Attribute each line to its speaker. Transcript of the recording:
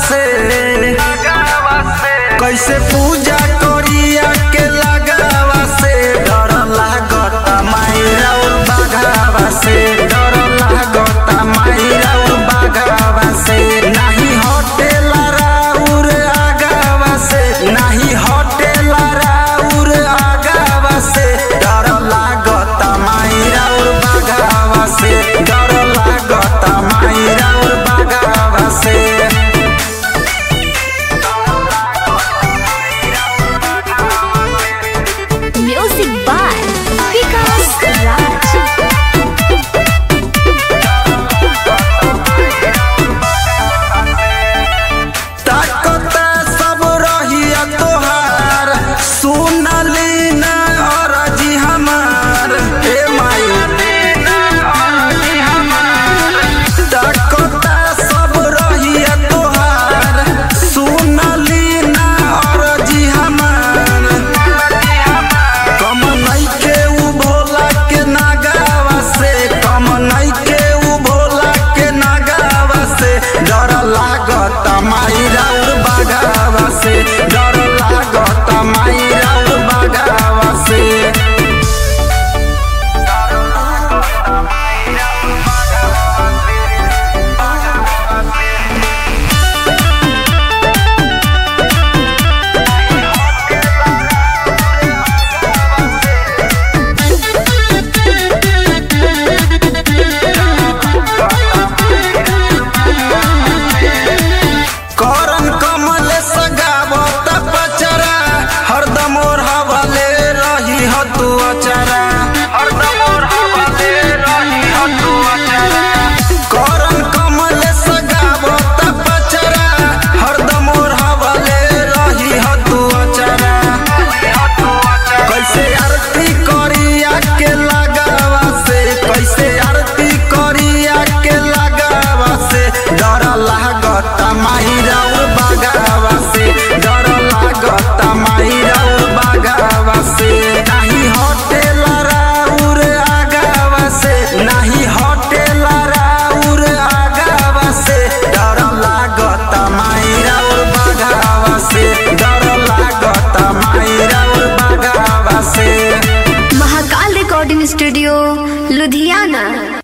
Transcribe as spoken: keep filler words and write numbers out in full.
Speaker 1: से कैसे पूजा करिया के लगावा से डर लागता मायरा और बाघावा से डर लागता मायरा और बाघावा से नहीं हटेला राउर आगावा से नहीं हटेला राउर आगावा से डर लागता मायरा और बाघावा से डर लागता मायरा और बाघावा से।
Speaker 2: Music by Vikas Raj.
Speaker 1: ताकता सब रहिया तोहार सुनली ना अरजी हमार ए माई ताकता सब रहिया तोहार सुनली ना अरजी हमार कम नइखे उ भोला के नागावा से कम नइखे उ भोला के नागावा से डर लागता मायरा और बाघावा से डर लागता मायरा और बाघावा से। करन कमल सगावत पचरा हरदम और हवाले रही ह तू अचरा हरदम और हवाले रही ह तू अचरा करन कमल सगावत पचरा हरदम और हवाले रही ह तू अचरा कैसे आरती करिया के लगावा से कैसे आरती करिया के लगावा से डर लागता मायरा और बाघावा से डर लागता मायरा और बाघावा से नहीं हटेला राउर आगावा से नहीं हटेला राउर आगावा से डर लागता मायरा और बाघावा से डर लागता मायरा और बाघावा से।
Speaker 2: Mahakal recording studio Ludhiana.